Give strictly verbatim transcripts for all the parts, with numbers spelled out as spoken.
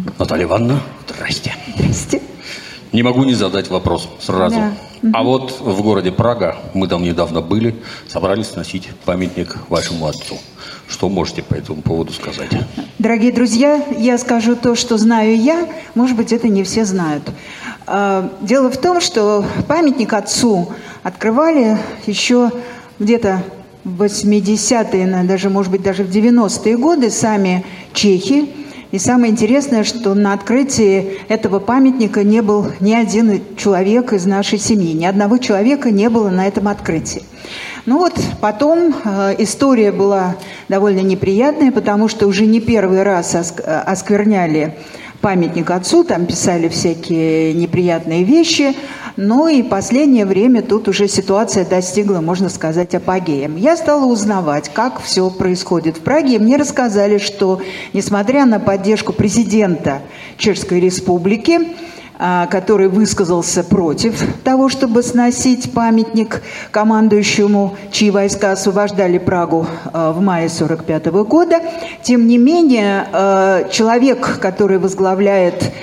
Наталья Ивановна, здрасте. Здрасте. Не могу не задать вопрос сразу. Да. А вот в городе Прага, мы там недавно были, собрались сносить памятник вашему отцу. Что можете по этому поводу сказать? Дорогие друзья, я скажу то, что знаю я. Может быть, это не все знают. Дело в том, что памятник отцу открывали еще где-то в восьмидесятые, даже, может быть, даже в девяностые годы сами чехи. И самое интересное, что на открытии этого памятника не был ни один человек из нашей семьи. Ни одного человека не было на этом открытии. Ну вот потом э, история была довольно неприятная, потому что уже не первый раз оск- оскверняли памятник отцу, там писали всякие неприятные вещи. Ну и последнее время тут уже ситуация достигла, можно сказать, апогея. Я стала узнавать, как все происходит в Праге. И мне рассказали, что, несмотря на поддержку президента Чешской Республики, который высказался против того, чтобы сносить памятник командующему, чьи войска освобождали Прагу в мае сорок пятого года, тем не менее, человек, который возглавляет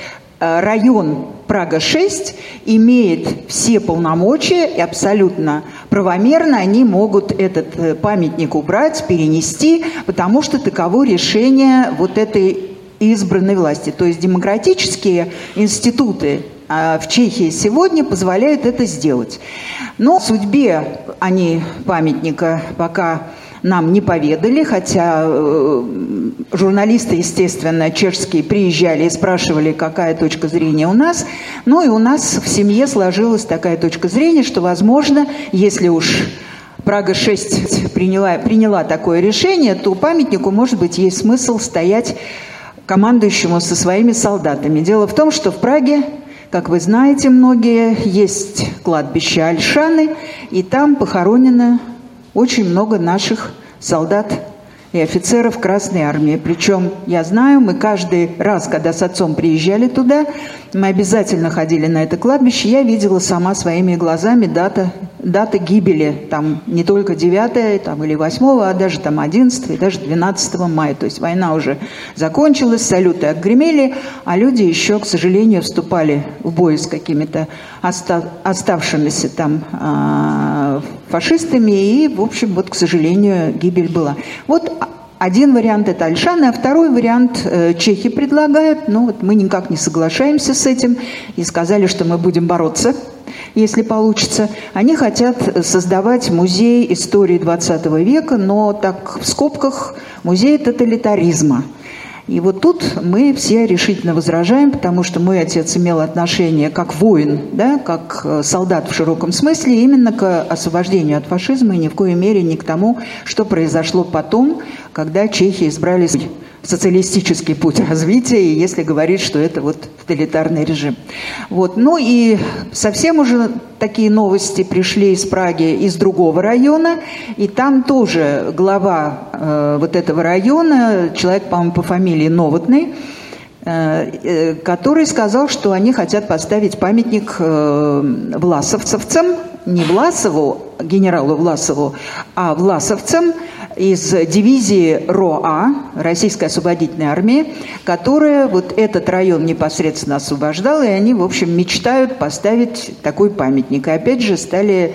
район Прага шесть, имеет все полномочия и абсолютно правомерно они могут этот памятник убрать, перенести, потому что таково решение вот этой избранной власти. То есть демократические институты в Чехии сегодня позволяют это сделать. Но судьбе они памятника пока нам не поведали, хотя э, журналисты, естественно, чешские приезжали и спрашивали, какая точка зрения у нас. Ну и у нас в семье сложилась такая точка зрения, что, возможно, если уж Прага шесть приняла, приняла такое решение, то памятнику, может быть, есть смысл стоять командующему со своими солдатами. Дело в том, что в Праге, как вы знаете многие, есть кладбище Ольшаны, и там похоронено очень много наших солдат и офицеров Красной Армии. Причем, я знаю, мы каждый раз, когда с отцом приезжали туда, мы обязательно ходили на это кладбище. Я видела сама своими глазами дата, дата гибели. Там не только девятого там, или восьмого, а даже там одиннадцатого и даже двенадцатого мая. То есть война уже закончилась, салюты отгремели, а люди еще, к сожалению, вступали в бой с какими-то остав, оставшимися там э, фашистами. И, в общем, вот, к сожалению, гибель была. Вот один вариант – это Ольшана, а второй вариант э, чехи предлагают. Ну, вот мы никак не соглашаемся с этим и сказали, что мы будем бороться, если получится. Они хотят создавать музей истории двадцатого века, но так в скобках музей тоталитаризма. И вот тут мы все решительно возражаем, потому что мой отец имел отношение как воин, да, как солдат в широком смысле, именно к освобождению от фашизма и ни в коей мере не к тому, что произошло потом, когда чехи избрали социалистический путь развития, и если говорить, что это вот тоталитарный режим. Вот. Ну и совсем уже такие новости пришли из Праги, из другого района, и там тоже глава э, вот этого района, человек, по-моему, по фамилии Новотный, э, э, который сказал, что они хотят поставить памятник э, власовцам, не Власову, генералу Власову, а власовцам из дивизии РОА, Российской освободительной армии, которая вот этот район непосредственно освобождала, и они, в общем, мечтают поставить такой памятник. И опять же стали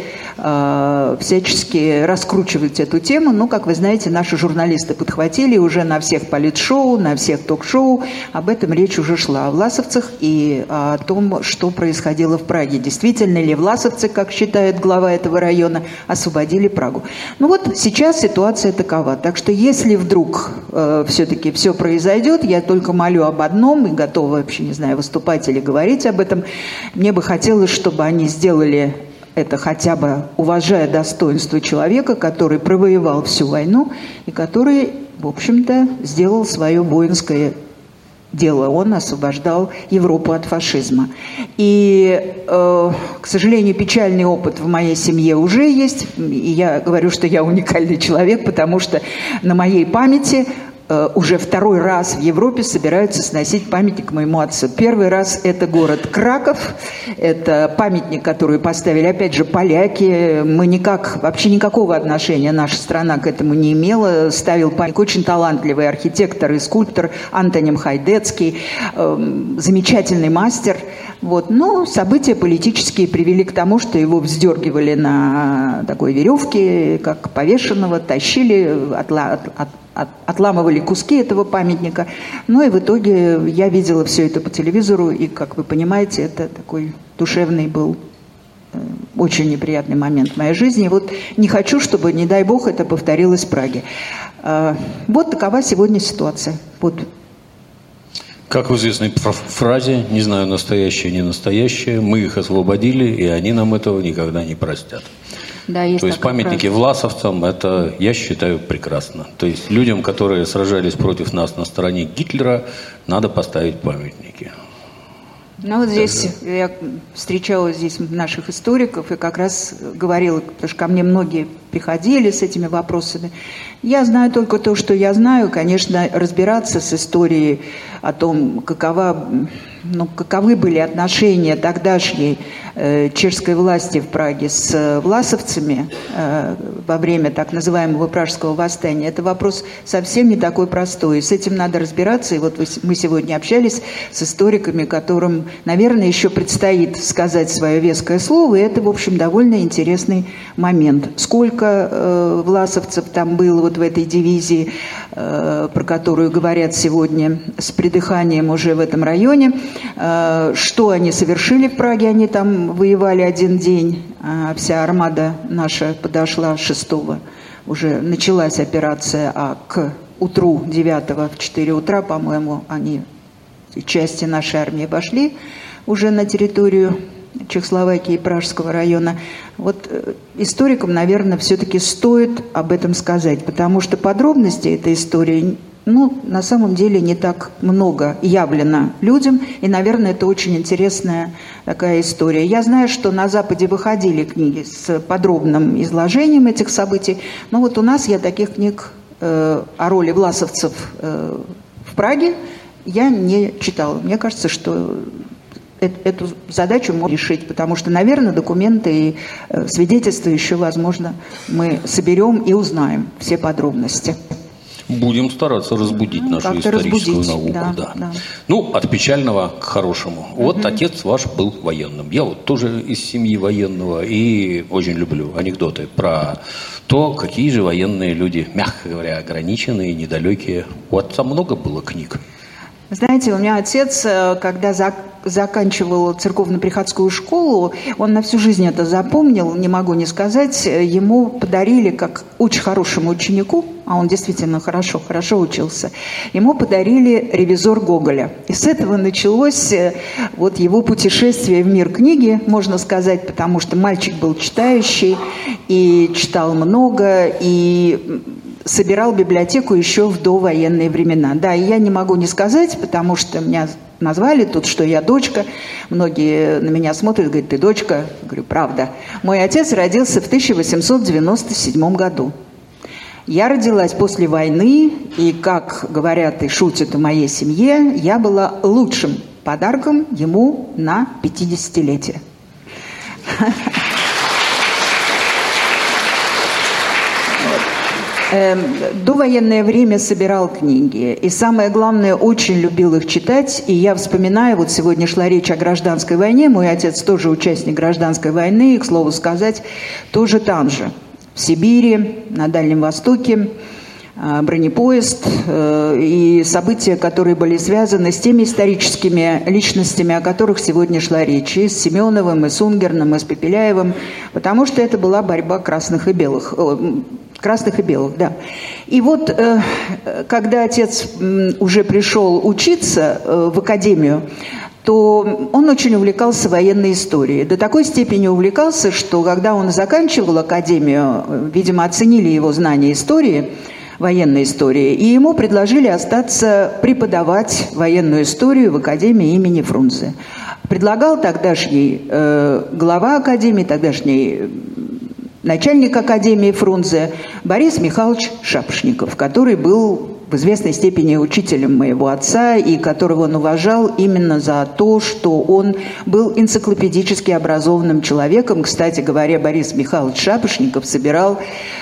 э, всячески раскручивать эту тему. Ну, как вы знаете, наши журналисты подхватили уже на всех политшоу, на всех ток-шоу. Об этом речь уже шла, о власовцах и о том, что происходило в Праге. Действительно ли власовцы, как считает глава этого района, освободили Прагу? Ну вот сейчас ситуация такова. Так что если вдруг э, все-таки все произойдет, я только молю об одном и готова вообще, не знаю, выступать или говорить об этом. Мне бы хотелось, чтобы они сделали это хотя бы уважая достоинство человека, который провоевал всю войну и который, в общем-то, сделал свое воинское дело. Он освобождал Европу от фашизма. И, э, к сожалению, печальный опыт в моей семье уже есть. И я говорю, что я уникальный человек, потому что на моей памяти уже второй раз в Европе собираются сносить памятник моему отцу. Первый раз это город Краков, это памятник, который поставили, опять же, поляки. Мы никак, вообще никакого отношения наша страна к этому не имела. Ставил памятник очень талантливый архитектор и скульптор Антоним Хайдецкий, э, замечательный мастер. Вот. Но события политические привели к тому, что его вздергивали на такой веревке, как повешенного, тащили, отла, от, от, от, отламывали куски этого памятника. Ну и в итоге я видела все это по телевизору, и, как вы понимаете, это такой душевный был, э, очень неприятный момент в моей жизни. Вот не хочу, чтобы, не дай бог, это повторилось в Праге. Э, вот такова сегодня ситуация. Вот. Как в известной фразе, не знаю, настоящее, не настоящее, мы их освободили, и они нам этого никогда не простят. Да, есть То есть памятники фраза. Власовцам, это, я считаю, прекрасно. То есть людям, которые сражались против нас на стороне Гитлера, надо поставить памятники. Ну вот здесь Даже... я встречала здесь наших историков и как раз говорила, потому что ко мне многие приходили с этими вопросами. Я знаю только то, что я знаю. Конечно, разбираться с историей о том, какова, ну, каковы были отношения тогдашней э, чешской власти в Праге с власовцами э, во время так называемого Пражского восстания, это вопрос совсем не такой простой. И с этим надо разбираться. И вот мы сегодня общались с историками, которым, наверное, еще предстоит сказать свое веское слово. И это, в общем, довольно интересный момент. Сколько э, власовцев там было вот в этой дивизии, э, про которую говорят сегодня с придыханием уже в этом районе, э, что они совершили в Праге, они там воевали один день, а вся армада наша подошла шестого, уже началась операция, а к утру девятого в четыре утра, по-моему, они, части нашей армии вошли уже на территорию Чехословакии и Пражского района. Вот историкам, наверное, все-таки стоит об этом сказать, потому что подробностей этой истории, ну, на самом деле не так много явлено людям, и, наверное, это очень интересная такая история. Я знаю, что на Западе выходили книги с подробным изложением этих событий, но вот у нас я таких книг э, о роли власовцев э, в Праге я не читала. Мне кажется, что эту задачу можно решить, потому что, наверное, документы и э, свидетельства еще, возможно, мы соберем и узнаем все подробности. Будем стараться разбудить ну, нашу историческую разбудить. науку. Да, да. Да. Ну, от печального к хорошему. Uh-huh. Вот отец ваш был военным. Я вот тоже из семьи военного и очень люблю анекдоты про то, какие же военные люди, мягко говоря, ограниченные, недалекие. У отца много было книг? Знаете, у меня отец, когда зак- заканчивал церковно-приходскую школу, он на всю жизнь это запомнил, не могу не сказать, ему подарили, как очень хорошему ученику, а он действительно хорошо, хорошо учился, ему подарили «Ревизор» Гоголя. И с этого началось вот его путешествие в мир книги, можно сказать, потому что мальчик был читающий и читал много, и собирал библиотеку еще в довоенные времена. Да, и я не могу не сказать, потому что меня назвали тут, что я дочка. Многие на меня смотрят, говорят, ты дочка? Я говорю, правда. Мой отец родился в тысяча восемьсот девяносто седьмом году. Я родилась после войны, и, как говорят и шутят в моей семье, я была лучшим подарком ему на пятидесятилетие. Довоенное время собирал книги. И самое главное, очень любил их читать. И я вспоминаю, вот сегодня шла речь о гражданской войне. Мой отец тоже участник гражданской войны. И, к слову сказать, тоже там же. В Сибири, на Дальнем Востоке. Бронепоезд и события, которые были связаны с теми историческими личностями, о которых сегодня шла речь. И с Семеновым, и с Унгерном, и с Пепеляевым. Потому что это была борьба красных и белых. Красных и белых, да. И вот, когда отец уже пришел учиться в академию, то он очень увлекался военной историей. До такой степени увлекался, что когда он заканчивал академию, видимо, оценили его знания истории, военной истории, и ему предложили остаться преподавать военную историю в академии имени Фрунзе. Предлагал тогдашний э, глава академии, тогдашний начальник академии Фрунзе Борис Михайлович Шапошников, который был в известной степени учителем моего отца, и которого он уважал именно за то, что он был энциклопедически образованным человеком. Кстати говоря, Борис Михайлович Шапошников собирал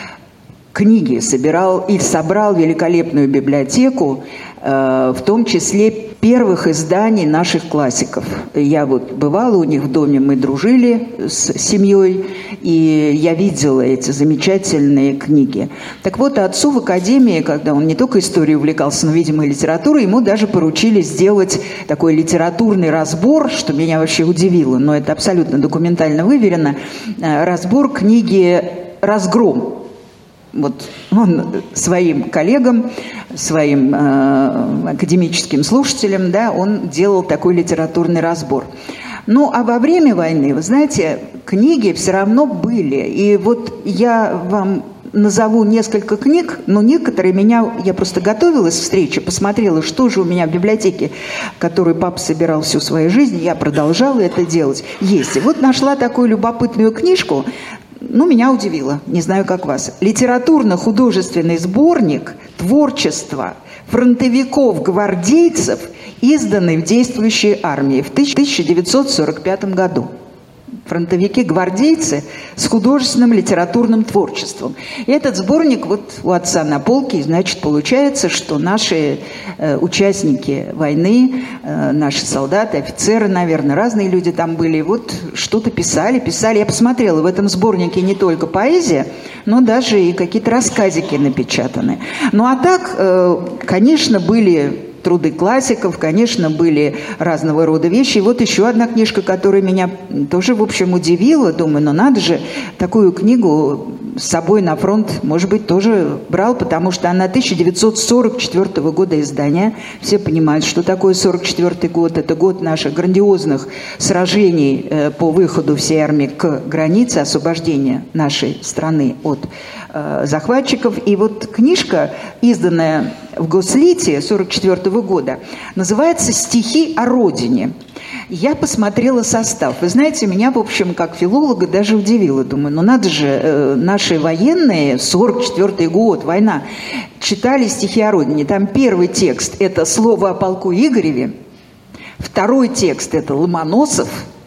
книги, собирал и собрал великолепную библиотеку, э, в том числе первых изданий наших классиков. Я вот бывала у них в доме, мы дружили с семьей, и я видела эти замечательные книги. Так вот, отцу в академии, когда он не только историей увлекался, но, видимо, и литературой, ему даже поручили сделать такой литературный разбор, что меня вообще удивило, но это абсолютно документально выверено, разбор книги «Разгром». Вот он своим коллегам, своим э, академическим слушателям, да, он делал такой литературный разбор. Ну, а во время войны, вы знаете, книги все равно были. И вот я вам назову несколько книг, но некоторые меня... Я просто готовилась к встрече, посмотрела, что же у меня в библиотеке, которую папа собирал всю свою жизнь, я продолжала это делать. Есть. И вот нашла такую любопытную книжку. Ну, меня удивило, не знаю, как вас. Литературно-художественный сборник творчества фронтовиков-гвардейцев, изданный в действующей армии в тысяча девятьсот сорок пятом году. Фронтовики-гвардейцы с художественным литературным творчеством. И этот сборник вот у отца на полке, и, значит, получается, что наши э, участники войны, э, наши солдаты, офицеры, наверное, разные люди там были, вот что-то писали, писали. Я посмотрела, в этом сборнике не только поэзия, но даже и какие-то рассказики напечатаны. Ну а так, э, конечно, были... труды классиков, конечно, были разного рода вещи. И вот еще одна книжка, которая меня тоже, в общем, удивила. Думаю, ну надо же, такую книгу с собой на фронт, может быть, тоже брал, потому что она тысяча девятьсот сорок четвёртого года издания. Все понимают, что такое сорок четвёртый год. Это год наших грандиозных сражений по выходу всей армии к границе, освобождения нашей страны от захватчиков. И вот книжка, изданная в Гослите сорок четвёртого года, называется «Стихи о родине». Я посмотрела состав. Вы знаете, меня, в общем, как филолога даже удивило. Думаю, ну надо же, э, наши военные, сорок четвёртый год, война, читали стихи о родине. Там первый текст – это «Слово о полку Игореве», второй текст – это Ломоносов,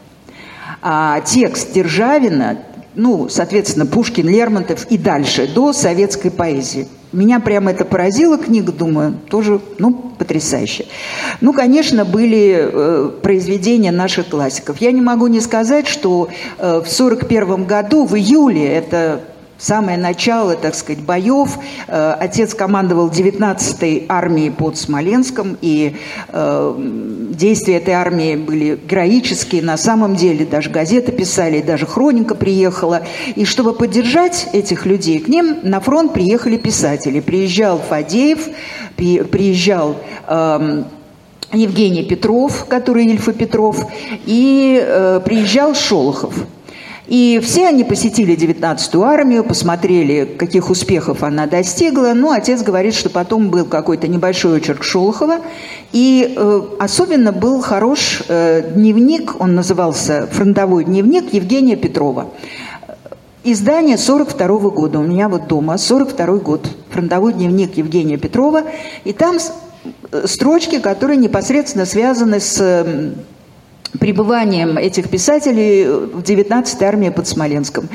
а текст Державина, ну, соответственно, Пушкин, Лермонтов и дальше, до советской поэзии. Меня прямо это поразила книга, думаю, тоже, ну, потрясающе. Ну, конечно, были э, произведения наших классиков. Я не могу не сказать, что э, в сорок первом году, в июле, это самое начало, так сказать, боев, э, отец командовал девятнадцатой армией под Смоленском, и э, действия этой армии были героические, на самом деле, даже газеты писали, даже хроника приехала. И чтобы поддержать этих людей, к ним на фронт приехали писатели. Приезжал Фадеев, при, приезжал... Э, Евгений Петров, который Ильф и Петров, и э, приезжал Шолохов. И все они посетили девятнадцатую армию, посмотрели, каких успехов она достигла. Ну, отец говорит, что потом был какой-то небольшой очерк Шолохова. И э, особенно был хорош э, дневник, он назывался «Фронтовой дневник» Евгения Петрова. Издание сорок второго года, у меня вот дома, сорок второй год, «Фронтовой дневник» Евгения Петрова. И там строчки, которые непосредственно связаны с пребыванием этих писателей в девятнадцатой армии под Смоленском.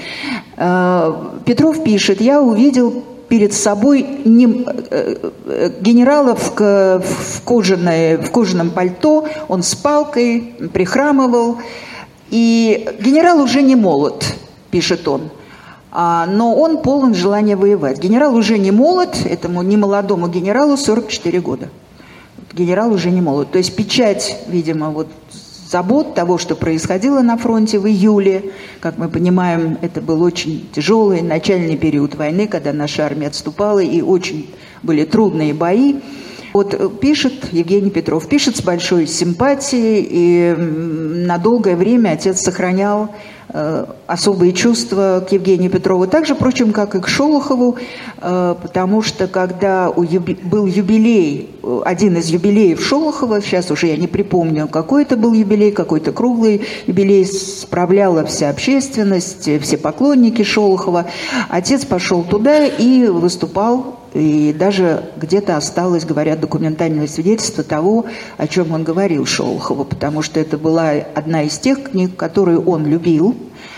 Петров пишет: «Я увидел перед собой не, генерала в, в, кожаное, в кожаном пальто, он с палкой, прихрамывал, и генерал уже не молод», пишет он, но он полон желания воевать. Генерал уже не молод, этому немолодому генералу сорок четыре года. Генерал уже не молод. То есть печать, видимо, вот забот того, что происходило на фронте в июле. Как мы понимаем, это был очень тяжелый начальный период войны, когда наша армия отступала, и очень были трудные бои. Вот пишет Евгений Петров, пишет с большой симпатией, и на долгое время отец сохранял э, особые чувства к Евгению Петрову, так же, впрочем, как и к Шолохову, э, потому что когда у юби- был юбилей, один из юбилеев Шолохова, сейчас уже я не припомню, какой это был юбилей, какой-то круглый юбилей, справляла вся общественность, все поклонники Шолохова, отец пошел туда и выступал И даже где-то осталось, говорят, документальное свидетельство того, о чем он говорил Шолохову, потому что это была одна из тех книг, которую он любил.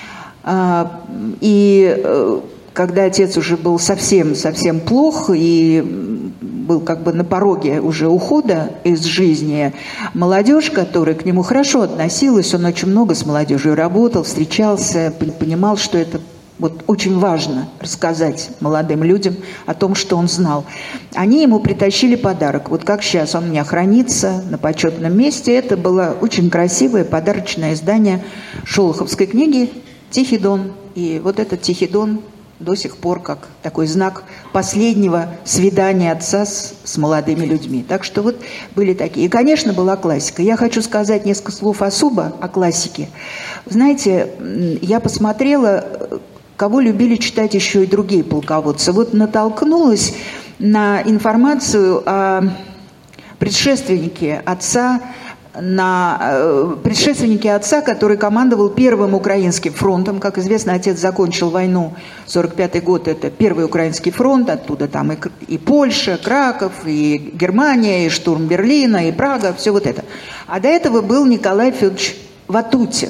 И когда отец уже был совсем-совсем плох и был как бы на пороге уже ухода из жизни, молодежь, которая к нему хорошо относилась, он очень много с молодежью работал, встречался, понимал, что это вот очень важно рассказать молодым людям о том, что он знал. Они ему притащили подарок. Вот как сейчас он у меня хранится на почетном месте. Это было очень красивое подарочное издание шолоховской книги «Тихий Дон». И вот этот «Тихий Дон» до сих пор как такой знак последнего свидания отца с, с молодыми людьми. Так что вот были такие. И, конечно, была классика. Я хочу сказать несколько слов особо о классике. Знаете, я посмотрела, кого любили читать еще и другие полководцы. Вот натолкнулась на информацию о предшественнике отца, на э, предшественнике отца, который командовал Первым Украинским фронтом. Как известно, отец закончил войну, сорок пятый год, это Первый Украинский фронт, оттуда там и, и Польша, Краков, и Германия, и штурм Берлина, и Прага, все вот это. А до этого был Николай Федорович Ватутин,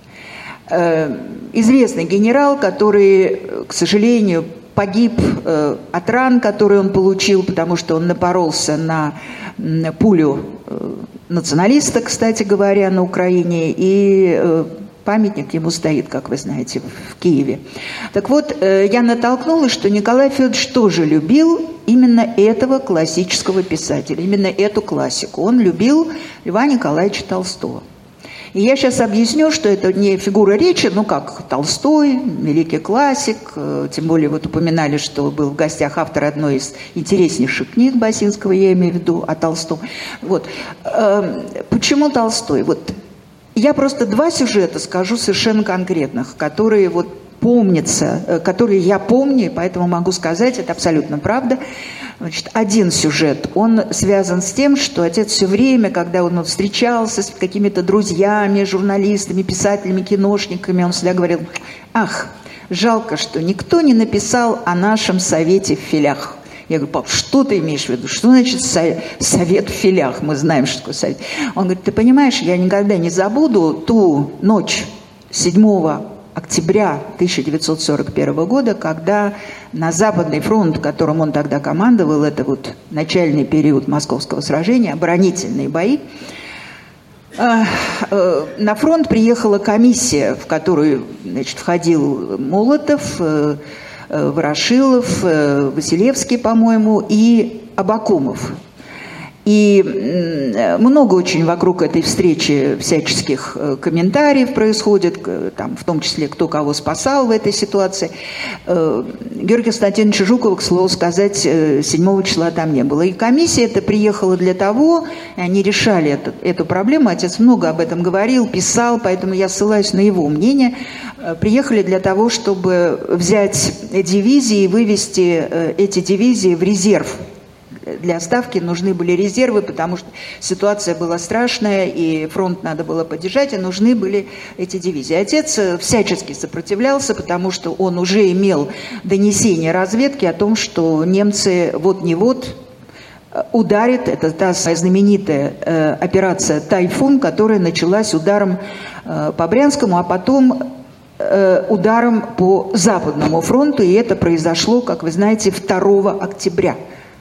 э, известный генерал, который, к сожалению, погиб э, от ран, которые он получил, потому что он напоролся на, на пулю э, националиста, кстати говоря, на Украине, и э, памятник ему стоит, как вы знаете, в Киеве. Так вот, э, я натолкнулась, что Николай Федорович тоже любил именно этого классического писателя, именно эту классику. Он любил Льва Николаевича Толстого. И я сейчас объясню, что это не фигура речи, ну как Толстой, великий классик, тем более вот упоминали, что был в гостях автор одной из интереснейших книг Басинского, я имею в виду, о Толстом. Вот. Почему Толстой? Вот я просто два сюжета скажу совершенно конкретных, которые вот помнятся, которые я помню, поэтому могу сказать, это абсолютно правда. Значит, один сюжет, он связан с тем, что отец все время, когда он встречался с какими-то друзьями, журналистами, писателями, киношниками, он всегда говорил: ах, жалко, что никто не написал о нашем совете в Филях. Я говорю: пап, что ты имеешь в виду? Что значит совет в Филях? Мы знаем, что такое совет. Он говорит: ты понимаешь, я никогда не забуду ту ночь седьмого октября тысяча девятьсот сорок первого года, когда на Западный фронт, которым он тогда командовал, это вот начальный период Московского сражения, оборонительные бои, на фронт приехала комиссия, в которую, значит, входил Молотов, Ворошилов, Василевский, по-моему, и Абакумов. И много очень вокруг этой встречи всяческих комментариев происходит, там, в том числе, кто кого спасал в этой ситуации. Георгия Константиновича Жукова, к слову сказать, седьмого числа там не было. И комиссия эта приехала для того, и они решали эту, эту проблему. Отец много об этом говорил, писал, поэтому я ссылаюсь на его мнение. Приехали для того, чтобы взять дивизии и вывести эти дивизии в резерв. Для ставки нужны были резервы, потому что ситуация была страшная, и фронт надо было поддержать, и нужны были эти дивизии. Отец всячески сопротивлялся, потому что он уже имел донесение разведки о том, что немцы вот-не вот ударят. Это та знаменитая э, операция «Тайфун», которая началась ударом э, по Брянскому, а потом э, ударом по Западному фронту, и это произошло, как вы знаете, второго октября.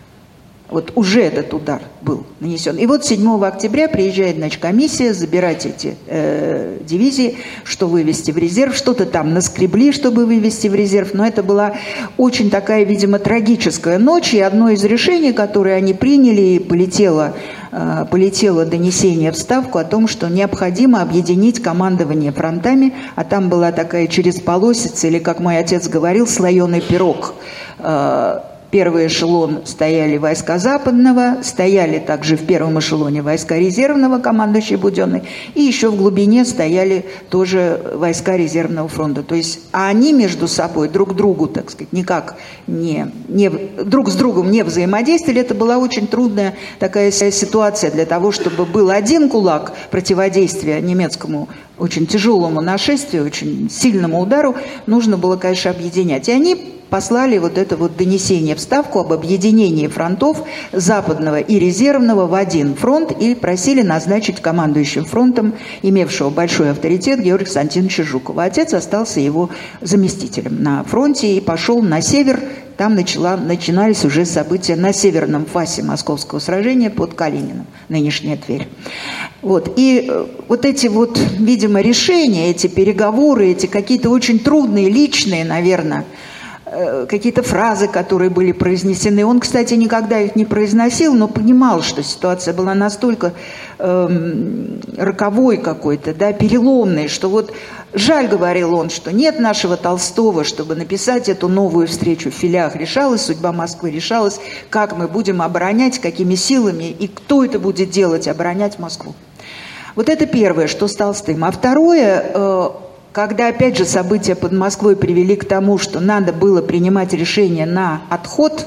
Вот уже этот удар был нанесен. И вот седьмого октября приезжает, значит, комиссия забирать эти э, дивизии, что вывести в резерв. Что-то там наскребли, чтобы вывести в резерв. Но это была очень такая, видимо, трагическая ночь. И одно из решений, которое они приняли, и полетело, э, полетело донесение в Ставку о том, что необходимо объединить командование фронтами. А там была такая черезполосица, или, как мой отец говорил, слоеный пирог. Э, Первый эшелон стояли войска Западного, стояли также в первом эшелоне войска резервного, командующий Буденный, и еще в глубине стояли тоже войска резервного фронта. То есть, а они между собой друг другу, так сказать, никак не, не, друг с другом не взаимодействовали. Это была очень трудная такая ситуация для того, чтобы был один кулак противодействия немецкому очень тяжелому нашествию, очень сильному удару, нужно было, конечно, объединять. И они послали вот это вот донесение в Ставку об объединении фронтов Западного и Резервного в один фронт и просили назначить командующим фронтом, имевшего большой авторитет, Георгия Константиновича Жукова. Отец остался его заместителем на фронте и пошел на север. Там начала, начинались уже события на северном фасе московского сражения под Калининым, нынешняя Тверь. Вот. И вот эти вот, видимо, решения, эти переговоры, эти какие-то очень трудные, личные, наверное, какие-то фразы, которые были произнесены. Он, кстати, никогда их не произносил, но понимал, что ситуация была настолько э, роковой какой-то, да, переломной, что вот жаль, говорил он, что нет нашего Толстого, чтобы написать эту новую встречу в Филях. Решалась судьба Москвы, решалась, как мы будем оборонять, какими силами и кто это будет делать, оборонять Москву. Вот это первое, что с Толстым. А второе... Э, Когда, опять же, события под Москвой привели к тому, что надо было принимать решение на отход,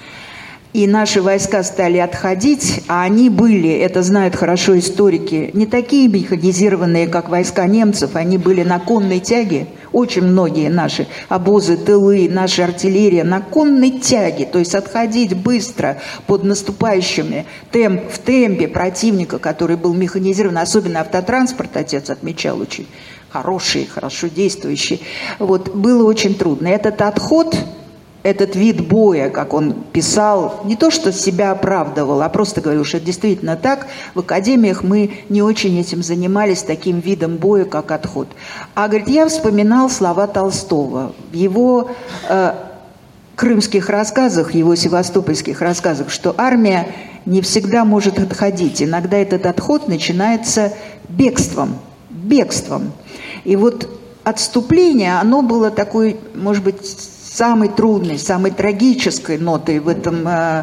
и наши войска стали отходить, а они были, это знают хорошо историки, не такие механизированные, как войска немцев, они были на конной тяге, очень многие наши обозы, тылы, наша артиллерия на конной тяге, то есть отходить быстро под наступающими темп, в темпе противника, который был механизирован, особенно автотранспорт, отец отмечал очень, хороший, хорошо действующий. Вот, было очень трудно. Этот отход, этот вид боя, как он писал, не то что себя оправдывал, а просто говорил, что это действительно так. В академиях мы не очень этим занимались, таким видом боя, как отход. А, говорит, я вспоминал слова Толстого. В его э, крымских рассказах, его севастопольских рассказах, что армия не всегда может отходить. Иногда этот отход начинается бегством. Бегством. И вот отступление, оно было такой, может быть, самой трудной, самой трагической нотой в этом э,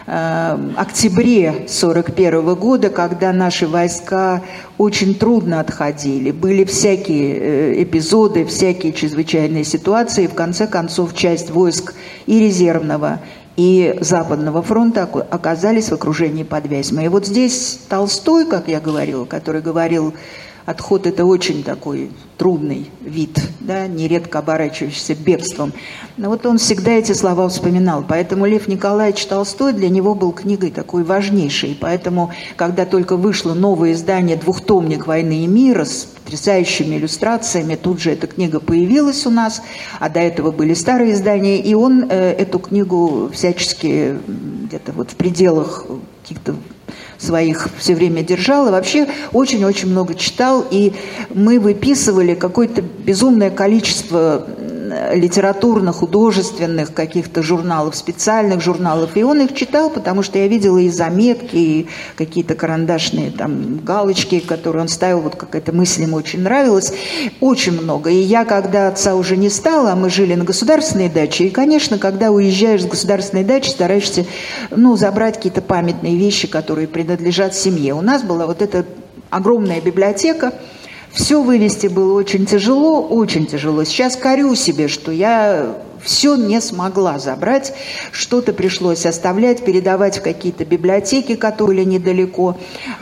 э, октябре сорок первого года, когда наши войска очень трудно отходили. Были всякие э, эпизоды, всякие чрезвычайные ситуации. В конце концов, часть войск и резервного, и Западного фронта оказались в окружении под Вязьмой. И вот здесь Толстой, как я говорила, который говорил, отход – это очень такой трудный вид, да, нередко оборачивающийся бегством. Но вот он всегда эти слова вспоминал. Поэтому Лев Николаевич Толстой для него был книгой такой важнейшей. Поэтому, когда только вышло новое издание «Двухтомник войны и мира» с потрясающими иллюстрациями, тут же эта книга появилась у нас, а до этого были старые издания, и он э, эту книгу всячески где-то вот в пределах каких-то своих все время держал, и вообще очень-очень много читал, и мы выписывали какое-то безумное количество литературных, художественных каких-то журналов, специальных журналов, и он их читал, потому что я видела и заметки, и какие-то карандашные там галочки, которые он ставил, вот какая-то мысль ему очень нравилась, очень много. И я, когда отца уже не стало, а мы жили на государственной даче, и, конечно, когда уезжаешь с государственной дачи, стараешься, ну, забрать какие-то памятные вещи, которые принадлежат семье. У нас была вот эта огромная библиотека. Все вывести было очень тяжело, очень тяжело. Сейчас корю себе, что я все не смогла забрать. Что-то пришлось оставлять, передавать в какие-то библиотеки, которые были недалеко.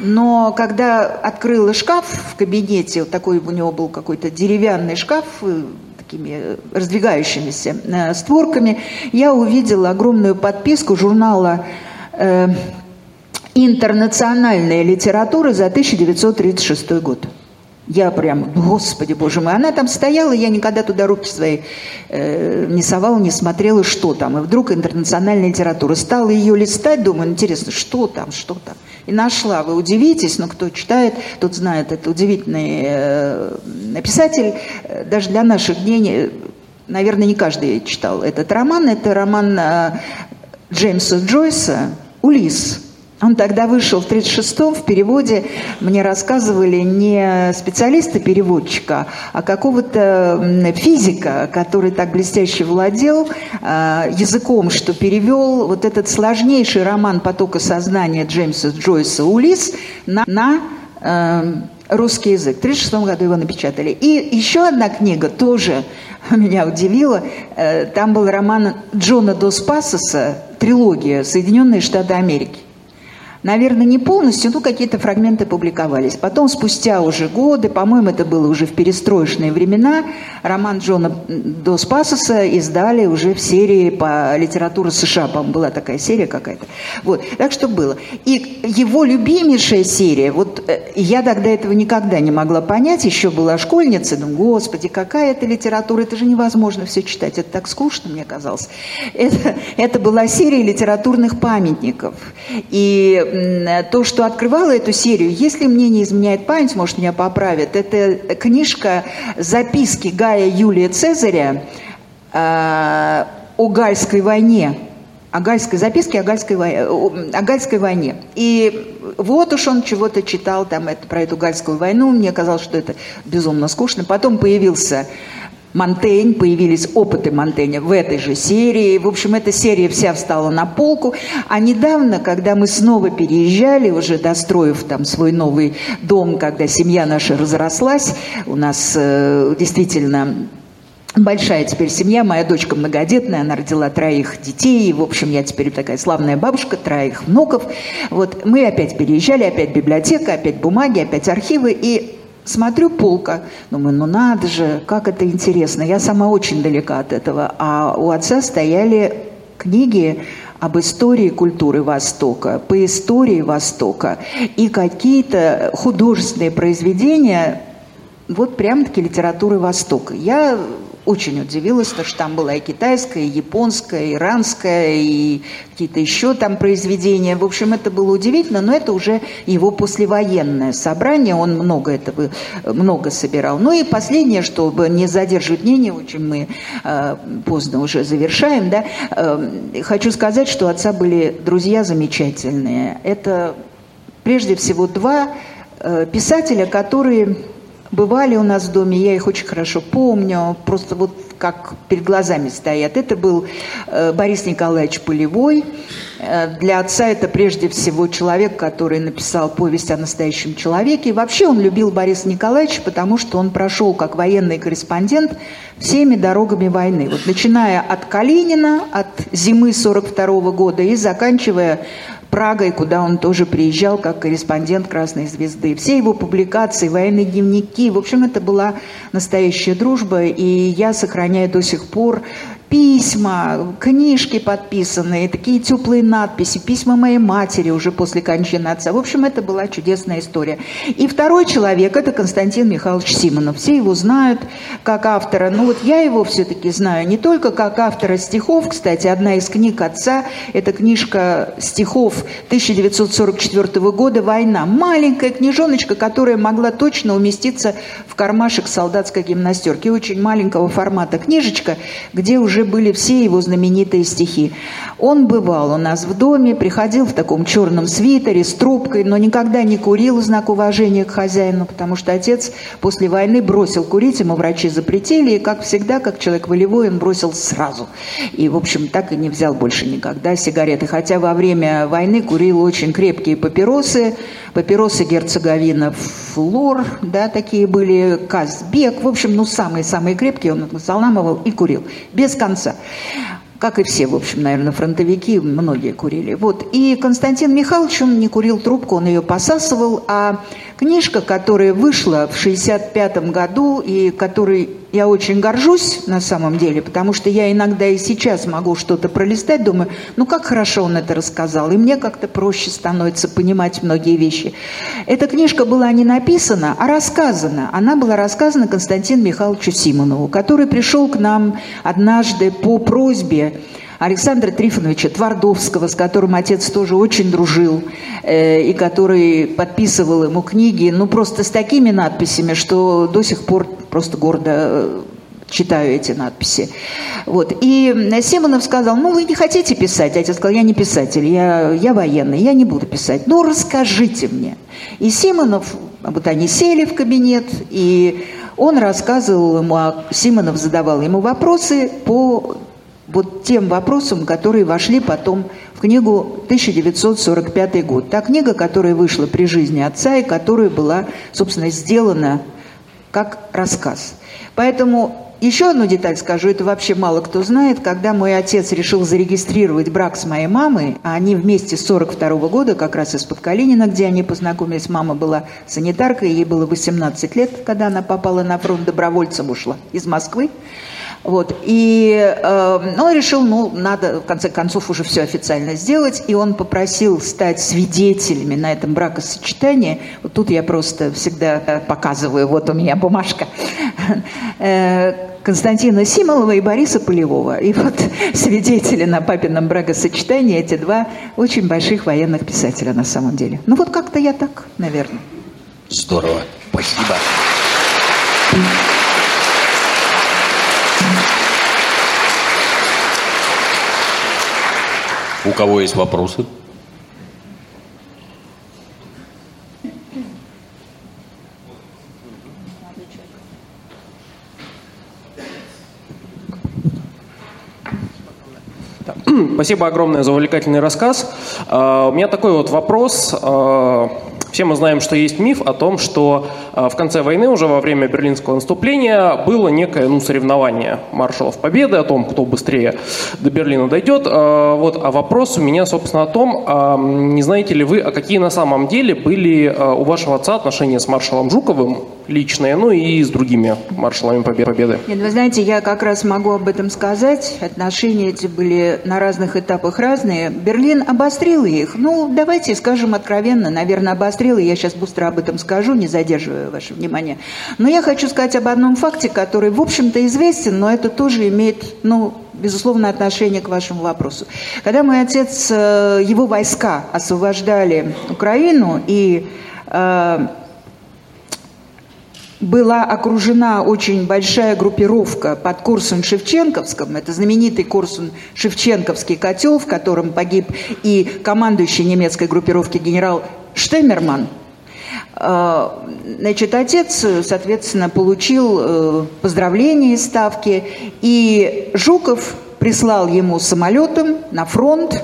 Но когда открыла шкаф в кабинете, вот такой у него был какой-то деревянный шкаф, такими раздвигающимися створками, я увидела огромную подписку журнала э, «Интернациональная литература» за тысяча девятьсот тридцать шестой год. Я прям, господи, боже мой, она там стояла, я никогда туда руки свои э, не совала, не смотрела, что там. И вдруг интернациональная литература. Стала ее листать, думаю, интересно, что там, что там. И нашла, вы удивитесь, но кто читает, тот знает, это удивительный э, писатель. Даже для наших дней, наверное, не каждый читал этот роман. Это роман э, Джеймса Джойса «Улисс». Он тогда вышел в тридцать шестом, в переводе мне рассказывали не специалиста-переводчика, а какого-то физика, который так блестяще владел э, языком, что перевел вот этот сложнейший роман потока сознания Джеймса Джойса «Улисс» на, на э, русский язык. В тридцать шестом году его напечатали. И еще одна книга тоже меня удивила. Э, там был роман Джона Дос Пасоса, трилогия «Соединенные Штаты Америки». Наверное, не полностью, но какие-то фрагменты публиковались. Потом, спустя уже годы, по-моему, это было уже в перестроечные времена, роман Джона Дос Пасоса издали уже в серии по литературе США. По-моему, была такая серия какая-то. Вот. Так что было. И его любимейшая серия, вот я тогда этого никогда не могла понять, еще была школьница, думаю, господи, какая это литература, это же невозможно все читать, это так скучно, мне казалось. Это, это была серия литературных памятников. И то, что открывало эту серию, если мне не изменяет память, может, меня поправят, это книжка «Записки Гая Юлия Цезаря» э, о Гальской войне. О Гальской записке, о Гальской, о Гальской войне. И вот уж он чего-то читал там это, про эту Гальскую войну. Мне казалось, что это безумно скучно. Потом появился Монтень, появились опыты Монтэня в этой же серии. В общем, эта серия вся встала на полку. А недавно, когда мы снова переезжали, уже достроив там свой новый дом, когда семья наша разрослась, у нас э, действительно большая теперь семья, моя дочка многодетная, она родила троих детей, и, в общем, я теперь такая славная бабушка, троих внуков. Вот мы опять переезжали, опять библиотека, опять бумаги, опять архивы, и смотрю, полка, думаю, ну надо же, как это интересно, я сама очень далека от этого, а у отца стояли книги об истории культуры Востока, по истории Востока, и какие-то художественные произведения, вот прям-таки литературы Востока. Я очень удивилась, потому что там была и китайская, и японская, и иранская, и какие-то еще там произведения. В общем, это было удивительно, но это уже его послевоенное собрание, он много этого, много собирал. Ну и последнее, чтобы не задерживать мнение, очень мы э, поздно уже завершаем, да, э, хочу сказать, что у отца были друзья замечательные. Это прежде всего два э, писателя, которые бывали у нас в доме, я их очень хорошо помню, просто вот как перед глазами стоят. Это был э, Борис Николаевич Полевой. Э, для отца это прежде всего человек, который написал повесть о настоящем человеке. И вообще он любил Бориса Николаевича, потому что он прошел как военный корреспондент всеми дорогами войны. Вот начиная от Калинина, от зимы сорок второго года и заканчивая Прагой, куда он тоже приезжал как корреспондент «Красной звезды». Все его публикации, военные дневники, в общем, это была настоящая дружба, и я сохраняю до сих пор письма, книжки подписанные, такие теплые надписи, письма моей матери уже после кончины отца. В общем, это была чудесная история. И второй человек – это Константин Михайлович Симонов. Все его знают как автора. Но вот я его все-таки знаю не только как автора стихов. Кстати, одна из книг отца – это книжка стихов тысяча девятьсот сорок четвёртого года «Война». Маленькая книжоночка, которая могла точно уместиться в кармашек солдатской гимнастерки. Очень маленького формата книжечка, где уже были все его знаменитые стихи. Он бывал у нас в доме, приходил в таком черном свитере с трубкой, но никогда не курил в знак уважения к хозяину, потому что отец после войны бросил курить, ему врачи запретили, и, как всегда, как человек волевой, он бросил сразу. И, в общем, так и не взял больше никогда сигареты. Хотя во время войны курил очень крепкие папиросы, папиросы Герцеговина Флор, да, такие были, Казбек, в общем, ну, самые-самые крепкие он заламывал и курил, без конца. Как и все, в общем, наверное, фронтовики, многие курили. Вот. И Константин Михайлович, он не курил трубку, он ее посасывал, а книжка, которая вышла в шестьдесят пятом году, и которой я очень горжусь на самом деле, потому что я иногда и сейчас могу что-то пролистать, думаю, ну как хорошо он это рассказал, и мне как-то проще становится понимать многие вещи. Эта книжка была не написана, а рассказана. Она была рассказана Константину Михайловичу Симонову, который пришел к нам однажды по просьбе Александра Трифоновича Твардовского, с которым отец тоже очень дружил, э, и который подписывал ему книги, ну просто с такими надписями, что до сих пор просто гордо э, читаю эти надписи. Вот. И Симонов сказал, ну вы не хотите писать? Отец сказал, я не писатель, я, я военный, я не буду писать. Ну расскажите мне. И Симонов, вот они сели в кабинет, и он рассказывал ему, а Симонов задавал ему вопросы по вот тем вопросам, которые вошли потом в книгу тысяча девятьсот сорок пятый год. Та книга, которая вышла при жизни отца и которая была, собственно, сделана как рассказ. Поэтому Еще одну деталь скажу, это вообще мало кто знает. Когда мой отец решил зарегистрировать брак с моей мамой, а они вместе с сорок второго года, как раз из-под Калинина, где они познакомились, мама была санитаркой, ей было восемнадцать лет, когда она попала на фронт, добровольцем ушла из Москвы. Вот. И э, он решил, ну, надо в конце концов уже все официально сделать, и он попросил стать свидетелями на этом бракосочетании. Вот тут я просто всегда показываю, вот у меня бумажка, Константина Симолова и Бориса Полевого. И вот свидетели на папином бракосочетании, эти два очень больших военных писателя на самом деле. Ну вот как-то я так, наверное. Здорово. Спасибо. У кого есть вопросы? Спасибо огромное за увлекательный рассказ. Uh, у меня такой вот вопрос. Uh, все мы знаем, что есть миф о том, что uh, в конце войны, уже во время Берлинского наступления, было некое ну, соревнование маршалов Победы о том, кто быстрее до Берлина дойдет. Uh, вот, а вопрос у меня, собственно, о том, uh, не знаете ли вы, а какие на самом деле были uh, у вашего отца отношения с маршалом Жуковым, личные, ну и с другими маршалами Победы? Нет, вы знаете, я как раз могу об этом сказать. Отношения эти были на разных этапах разные. Берлин обострил их. Ну, давайте скажем откровенно, наверное, обострил, и я сейчас быстро об этом скажу, не задерживая ваше внимание. Но я хочу сказать об одном факте, который, в общем-то, известен, но это тоже имеет, ну, безусловно, отношение к вашему вопросу. Когда мой отец, его войска освобождали Украину, и э, была окружена очень большая группировка под Корсунь-Шевченковском. Это знаменитый Корсунь-Шевченковский котел, в котором погиб и командующий немецкой группировки генерал Штеммерман. Значит, отец, соответственно, получил поздравления из Ставки, и Жуков прислал ему самолетом на фронт,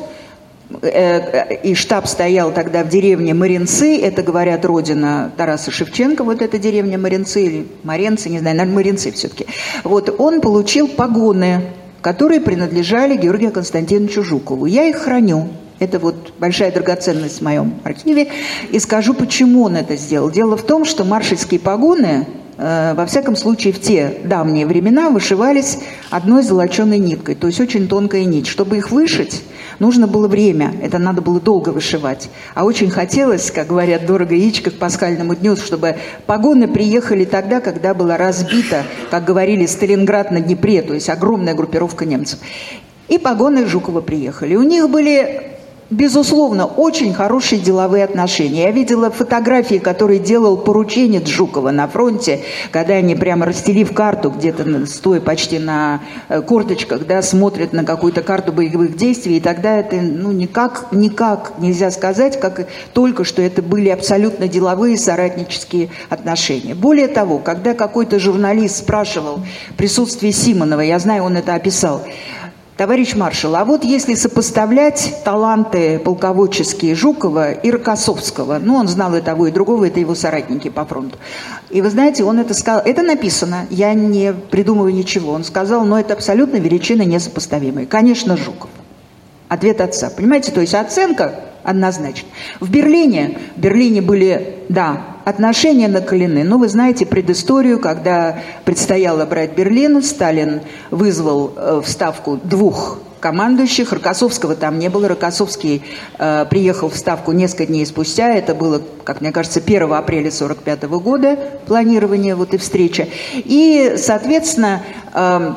и штаб стоял тогда в деревне Маринцы, это, говорят, родина Тараса Шевченко, вот эта деревня Маринцы или Маренцы, не знаю, наверное, Маринцы все-таки. Вот, он получил погоны, которые принадлежали Георгию Константиновичу Жукову. Я их храню. Это вот большая драгоценность в моем архиве. И скажу, почему он это сделал. Дело в том, что маршальские погоны, э, во всяком случае, в те давние времена вышивались одной золоченой ниткой, то есть очень тонкая нить. Чтобы их вышить, нужно было время, это надо было долго вышивать. А очень хотелось, как говорят, дорого яичко к пасхальному дню, чтобы погоны приехали тогда, когда была разбита, как говорили, Сталинград на Днепре, то есть огромная группировка немцев. И погоны Жукова приехали. У них были, безусловно, очень хорошие деловые отношения. Я видела фотографии, которые делал порученец Жукова на фронте, когда они прямо расстелив карту, где-то стоя почти на корточках, да, смотрят на какую-то карту боевых действий, и тогда это ну, никак, никак нельзя сказать, как только что это были абсолютно деловые соратнические отношения. Более того, когда какой-то журналист спрашивал в присутствии Симонова, я знаю, он это описал: товарищ маршал, а вот если сопоставлять таланты полководческие Жукова и Рокоссовского, ну, он знал и того, и другого, это его соратники по фронту. И вы знаете, он это сказал, это написано, я не придумываю ничего, он сказал, но это абсолютно величины несопоставимые. Конечно, Жуков. Ответ отца. Понимаете, то есть оценка однозначно. В Берлине, в Берлине были, да, отношения накалены. Но вы знаете предысторию, когда предстояло брать Берлин, Сталин вызвал в Ставку двух командующих. Рокоссовского там не было. Рокоссовский э, приехал в Ставку несколько дней спустя. Это было, как мне кажется, первого апреля сорок пятого года планирование вот и встреча. И, соответственно, э,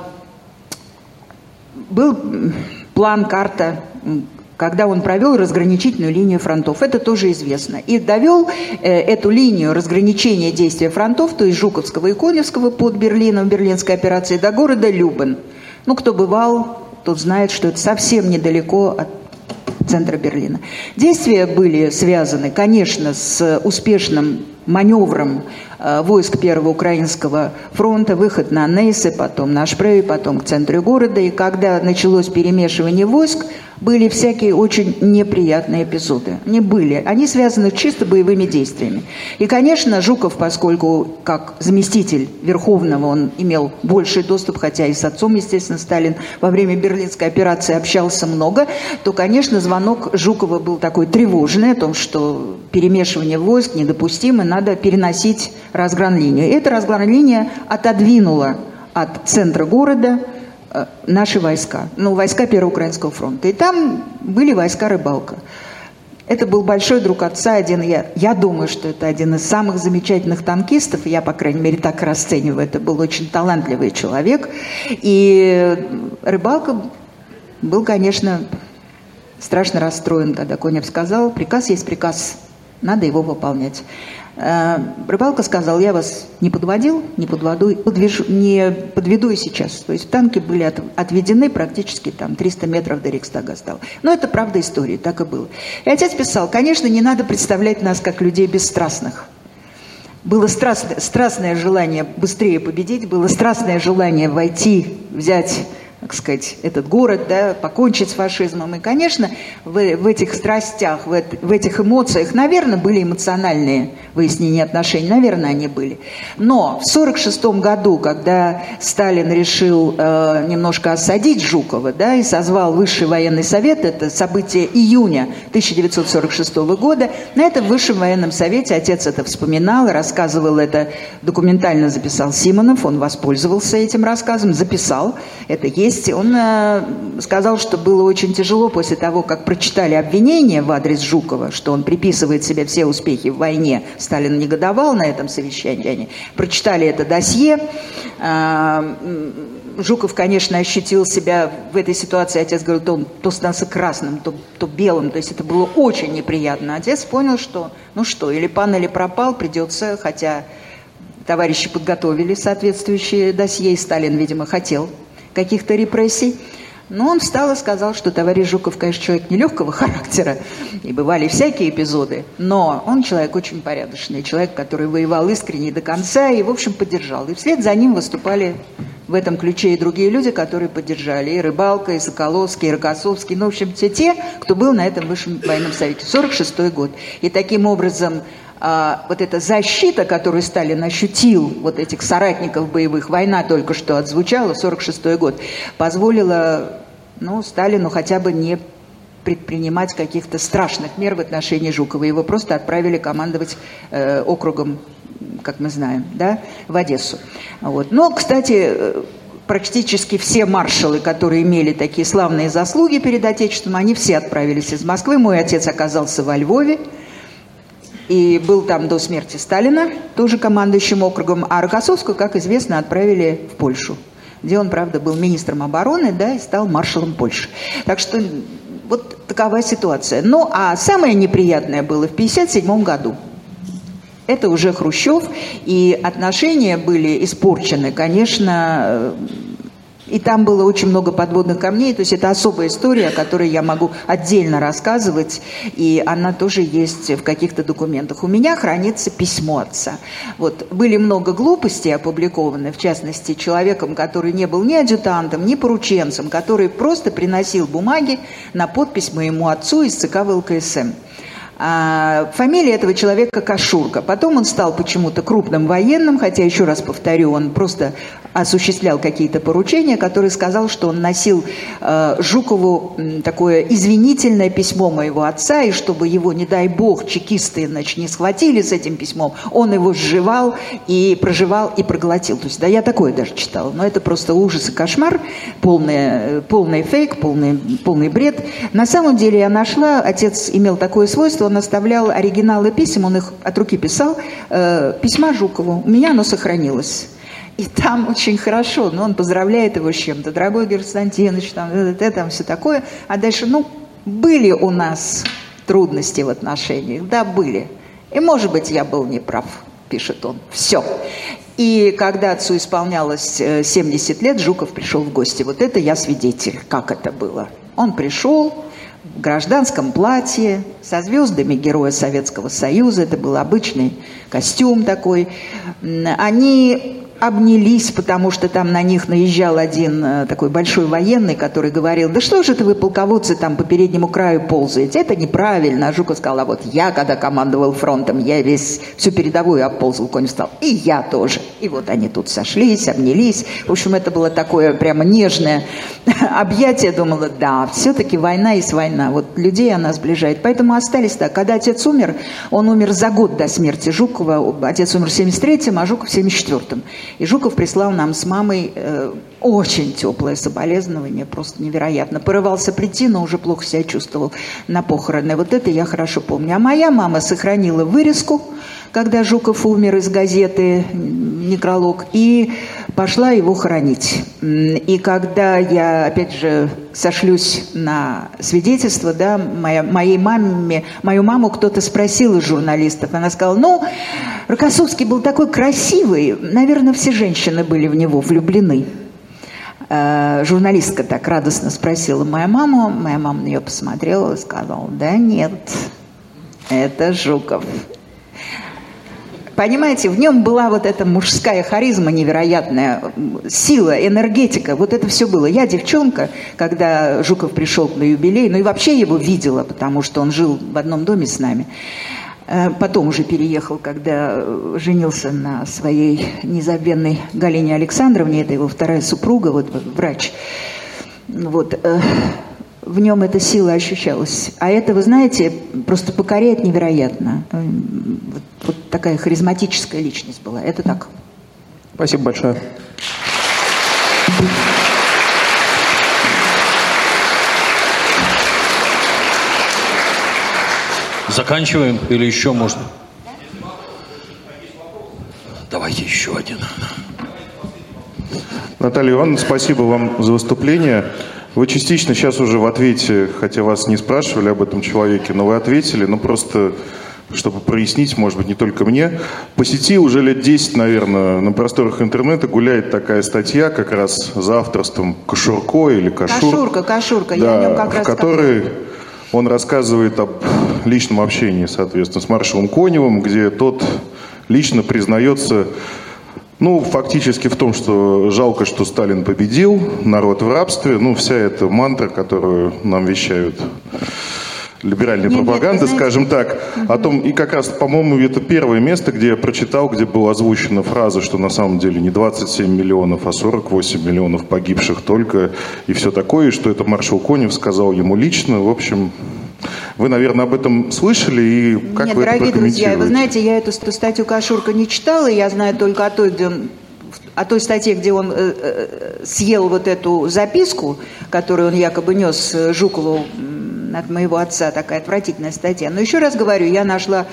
был план, карта, когда он провел разграничительную линию фронтов. Это тоже известно. И довел э, эту линию разграничения действия фронтов, то есть Жуковского и Коневского под Берлином, Берлинской операции, до города Любен. Ну, кто бывал, тот знает, что это совсем недалеко от центра Берлина. Действия были связаны, конечно, с успешным маневром э, войск Первого Украинского фронта, выход на Нейсы, потом на Шпрей, потом к центру города. И когда началось перемешивание войск, были всякие очень неприятные эпизоды. Они были. Они связаны с чисто боевыми действиями. И, конечно, Жуков, поскольку как заместитель Верховного он имел больший доступ, хотя и с отцом, естественно, Сталин во время Берлинской операции общался много, то, конечно, звонок Жукова был такой тревожный о том, что перемешивание войск недопустимо, надо переносить разгранлинию. И эта разгранлиния отодвинула от центра города наши войска, ну, войска Первого Украинского фронта. И там были войска Рыбалка. Это был большой друг отца, один, я, я думаю, что это один из самых замечательных танкистов, я, по крайней мере, так расцениваю, это был очень талантливый человек. И Рыбалка был, конечно, страшно расстроен, когда Конев сказал, приказ есть приказ, надо его выполнять. Рыбалка сказал, я вас не подводил, не подведу, подвяжу, не подведу и сейчас. То есть танки были от, отведены практически там триста метров до Рейхстага стало. Но это правда истории, так и было. И отец писал, конечно, не надо представлять нас как людей бесстрастных. Было страстное, страстное желание быстрее победить, было страстное желание войти, взять, так сказать, этот город, да, покончить с фашизмом. И, конечно, в, в этих страстях, в, в этих эмоциях, наверное, были эмоциональные выяснения отношений, наверное, они были. Но в сорок шестом году, когда Сталин решил э, немножко осадить Жукова, да, и созвал Высший военный совет, это событие июня тысяча девятьсот сорок шестого года, на этом Высшем военном совете отец это вспоминал, рассказывал это, документально записал Симонов, он воспользовался этим рассказом, записал, это есть. Он э, сказал, что было очень тяжело после того, как прочитали обвинения в адрес Жукова, что он приписывает себе все успехи в войне. Сталин негодовал на этом совещании. Они прочитали это досье. Э, Жуков, конечно, ощутил себя в этой ситуации. Отец говорил, то он то становился красным, то, то белым. То есть это было очень неприятно. Отец понял, что ну что, или пан, или пропал, придется, хотя товарищи подготовили соответствующие досье, и Сталин, видимо, хотел каких-то репрессий. Но он встал и сказал, что товарищ Жуков, конечно, человек нелегкого характера, и бывали всякие эпизоды, но он человек очень порядочный, человек, который воевал искренне до конца и, в общем, поддержал. И вслед за ним выступали в этом ключе и другие люди, которые поддержали. И Рыбалка, и Соколовский, и Рокоссовский, ну, в общем, все те, кто был на этом Высшем военном совете. сорок шестой год. И таким образом А, вот эта защита, которую Сталин ощутил, вот этих соратников боевых, война только что отзвучала, сорок шестой год, позволила ну, Сталину хотя бы не предпринимать каких-то страшных мер в отношении Жукова. Его просто отправили командовать э, округом, как мы знаем, да, в Одессу. Вот. Но, кстати, практически все маршалы, которые имели такие славные заслуги перед Отечеством, они все отправились из Москвы. Мой отец оказался во Львове. И был там до смерти Сталина, тоже командующим округом, а Рокоссовского, как известно, отправили в Польшу, где он, правда, был министром обороны, да, и стал маршалом Польши. Так что вот такова ситуация. Ну, а самое неприятное было в пятьдесят седьмом году. Это уже Хрущев, и отношения были испорчены, конечно. И там было очень много подводных камней, то есть это особая история, о которой я могу отдельно рассказывать, и она тоже есть в каких-то документах. У меня хранится письмо отца. Вот, были много глупостей опубликованы, в частности, человеком, который не был ни адъютантом, ни порученцем, который просто приносил бумаги на подпись моему отцу из ЦК ВЛКСМ. А фамилия этого человека Кашурка. Потом он стал почему-то крупным военным, хотя, еще раз повторю, он просто осуществлял какие-то поручения, который сказал, что он носил э, Жукову э, такое извинительное письмо моего отца, и чтобы его, не дай бог, чекисты, значит, не схватили с этим письмом, он его сживал и проживал и проглотил. То есть, да, я такое даже читала, но это просто ужас и кошмар, полный, полный фейк, полный, полный бред. На самом деле я нашла, отец имел такое свойство, он оставлял оригиналы писем, он их от руки писал, э, письма Жукову. У меня оно сохранилось. И там очень хорошо, но он поздравляет его с чем-то. Дорогой Георгий Константинович, там, это, там все такое. А дальше, ну, были у нас трудности в отношениях. Да, были. И, может быть, я был неправ, пишет он. Все. И когда отцу исполнялось семьдесят лет, Жуков пришел в гости. Вот это я свидетель, как это было. Он пришел в гражданском платье, со звездами Героя Советского Союза. Это был обычный костюм такой. Они обнялись, потому что там на них наезжал один э, такой большой военный, который говорил: да что же это вы, полководцы, там по переднему краю ползаете, это неправильно. А Жуков сказал: а вот я, когда командовал фронтом, я весь всю передовую обползал, конь встал, и я тоже. И вот они тут сошлись, обнялись. В общем, это было такое прямо нежное объятие. Думала, да, все-таки война есть война, вот людей она сближает. Поэтому остались так. Когда отец умер, он умер за год до смерти Жукова. Отец умер в семьдесят третьем, а Жуков в семьдесят четвёртом. И Жуков прислал нам с мамой э, очень теплое соболезнование, просто невероятно. Порывался прийти, но уже плохо себя чувствовал на похороны. Вот это я хорошо помню. А моя мама сохранила вырезку, когда Жуков умер, из газеты «Некролог», и пошла его хоронить. И когда я, опять же, сошлюсь на свидетельство, да, моя, моей маме, мою маму кто-то спросил из журналистов, она сказала: ну, Рокоссовский был такой красивый, наверное, все женщины были в него влюблены. Э, журналистка так радостно спросила мою маму, моя мама на нее посмотрела и сказала: да нет, это Жуков. Понимаете, в нем была вот эта мужская харизма невероятная, сила, энергетика, вот это все было. Я девчонка, когда Жуков пришел на юбилей, ну и вообще его видела, потому что он жил в одном доме с нами. Потом уже переехал, когда женился на своей незабвенной Галине Александровне, это его вторая супруга, вот врач. Вот. В нем эта сила ощущалась. А это, вы знаете, просто покоряет невероятно. Вот, вот такая харизматическая личность была. Это так. Спасибо большое. Заканчиваем или еще можно? Давайте еще один. Наталья Ивановна, спасибо вам за выступление. Вы частично сейчас уже в ответе, хотя вас не спрашивали об этом человеке, но вы ответили, ну просто, чтобы прояснить, может быть, не только мне. По сети уже лет десять, наверное, на просторах интернета гуляет такая статья как раз за авторством Кашурко или Кашур. Кашурка, Кашурка, да, я о нем как в раз... В которой он рассказывает об личном общении, соответственно, с маршалом Коневым, где тот лично признается... Ну, фактически в том, что жалко, что Сталин победил, народ в рабстве. Ну, вся эта мантра, которую нам вещают либеральные нет, пропаганды, нет, скажем так, угу. О том, и как раз, по-моему, это первое место, где я прочитал, где была озвучена фраза, что на самом деле не двадцать семь миллионов, а сорок восемь миллионов погибших только, и все такое, и что это маршал Конев сказал ему лично. В общем... Вы, наверное, об этом слышали, и как Нет, вы это дорогие друзья, вы знаете, я эту статью Кашурка не читала, я знаю только о той, где он, о той статье, где он э, э, съел вот эту записку, которую он якобы нес Жукову от моего отца, такая отвратительная статья. Но еще раз говорю, я нашла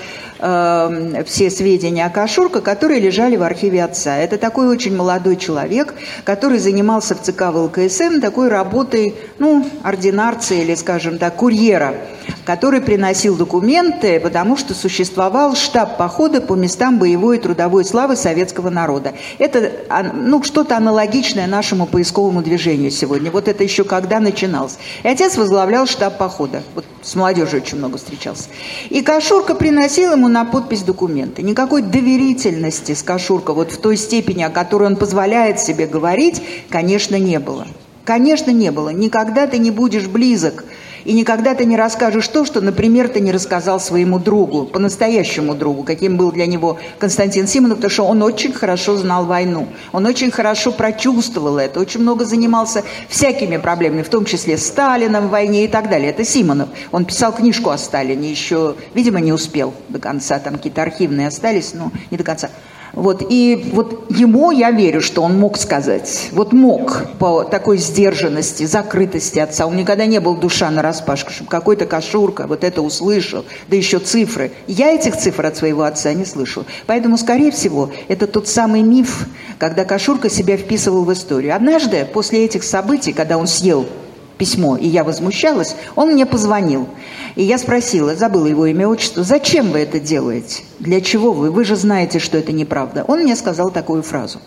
э, все сведения о Кашурко, которые лежали в архиве отца. Это такой очень молодой человек, который занимался в ЦК ВЛКСМ такой работой, ну, ординарца или, скажем так, курьера, который приносил документы, потому что существовал штаб похода по местам боевой и трудовой славы советского народа. Это, ну, что-то аналогичное нашему поисковому движению сегодня. Вот это еще когда начиналось. И отец возглавлял штаб похода. Вот с молодежью очень много встречался. И Кашурка приносил ему на подпись документы. Никакой доверительности с Кашурко, вот в той степени, о которой он позволяет себе говорить, конечно, не было. Конечно, не было. Никогда ты не будешь близок. И никогда ты не расскажешь то, что, например, ты не рассказал своему другу, по-настоящему другу, каким был для него Константин Симонов, потому что он очень хорошо знал войну, он очень хорошо прочувствовал это, очень много занимался всякими проблемами, в том числе Сталином в войне и так далее. Это Симонов. Он писал книжку о Сталине, еще, видимо, не успел до конца, там какие-то архивные остались, но не до конца. Вот, и вот ему я верю, что он мог сказать, вот мог по такой сдержанности, закрытости отца. Он никогда не был душа нараспашку, чтобы какой-то Кашурка вот это услышал, да еще цифры. Я этих цифр от своего отца не слышал. Поэтому, скорее всего, это тот самый миф, когда Кашурка себя вписывал в историю. Однажды, после этих событий, когда он съел письмо, и я возмущалась, он мне позвонил. И я спросила, забыла его имя, отчество, зачем вы это делаете? Для чего вы? Вы же знаете, что это неправда. Он мне сказал такую фразу.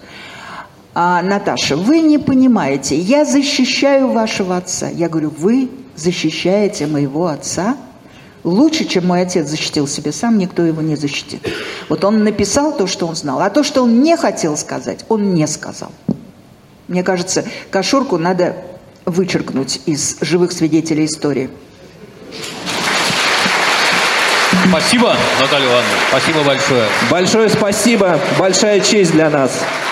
А, Наташа, вы не понимаете, я защищаю вашего отца. Я говорю, вы защищаете моего отца? Лучше, чем мой отец защитил себя сам, никто его не защитит. Вот он написал то, что он знал. А то, что он не хотел сказать, он не сказал. Мне кажется, Кашурку надо вычеркнуть из живых свидетелей истории. Спасибо, Наталья Ивановна. Спасибо большое. Большое спасибо. Большая честь для нас.